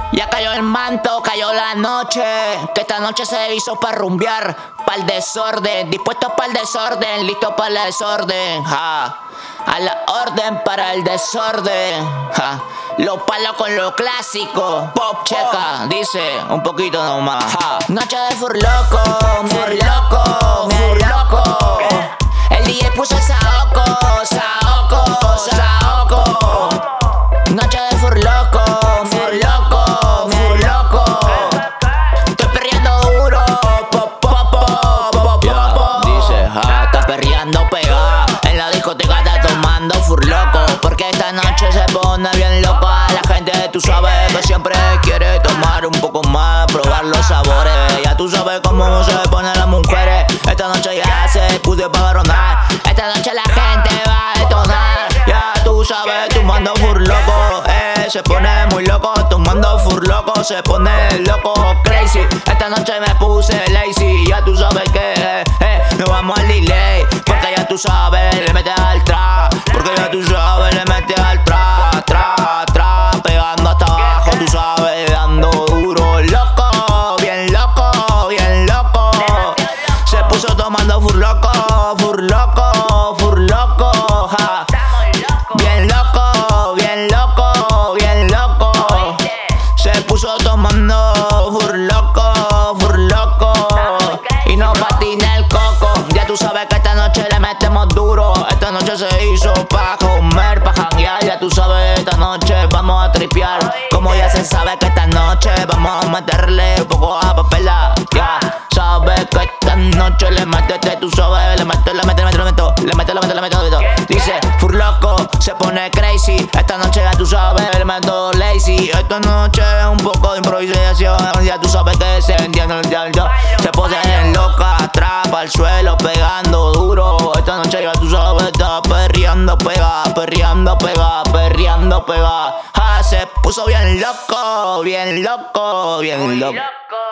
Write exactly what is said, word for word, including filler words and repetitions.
Ya cayó el manto, cayó la noche, que esta noche se hizo para rumbear, pa'l desorden, dispuesto pa'l desorden, listo pa'l desorden, ja. A la orden para el desorden, ja. Los palos con lo clásico, pop checa, dice un poquito nomás, ja. Noche de furloco, furloco, furloco. El D J puso saoco, saoco, saoco. Noche de furloco, furloco, furloco. Estoy perreando duro, pop, pop, pop, pop, pop. Dice, ja, está perreando pegada. En la discoteca está tomando furloco, porque esta noche se pone bien loca. La gente, tú sabes que siempre quiere tomar un poco más, probar los sabores. Ya tú sabes cómo se ponen las mujeres. Esta noche ya se pude pagaronar. Esta noche la gente va a detonar. Ya tú sabes, tomando furloco, eh, se pone muy loco. Tomando furloco, se pone loco, crazy. Esta noche me puse lazy. Ya tú sabes que, eh, eh, nos vamos al delay. Porque ya tú sabes, le metes al trap. Porque ya tú sabes, le metes al trap, trap, trap. Pegando hasta abajo, tú sabes, dando duro. Loco, bien loco, bien loco. Se puso tomando furloco, furloco, furloco, ja. Bien loco, bien loco, bien loco. Se puso tomando furloco, furloco. Y no patina el coco. Ya tú sabes que esta noche le metemos duro. Esta noche se hizo pa' comer, pa' janguear. Ya tú sabes, esta noche vamos a tripear. Como ya se sabe que esta noche vamos a meterle un poco a papela. Ya sabes que esta noche le metete, tú sabes, le meto, le meto, le meto, le meto, le meto, le meto, le meto, le meto. Dice, furloco, se pone crazy. Esta noche ya tú sabes, le meto lazy. Esta noche es un poco de improvisación. Ya tú sabes que se entiende el diablo. Se pone loca, atrapa al suelo, pegando duro. Esta noche ya tú sabes, está perreando, pega, perreando, pega, perreando, pega. Ja, se puso bien loco, bien loco, bien loco.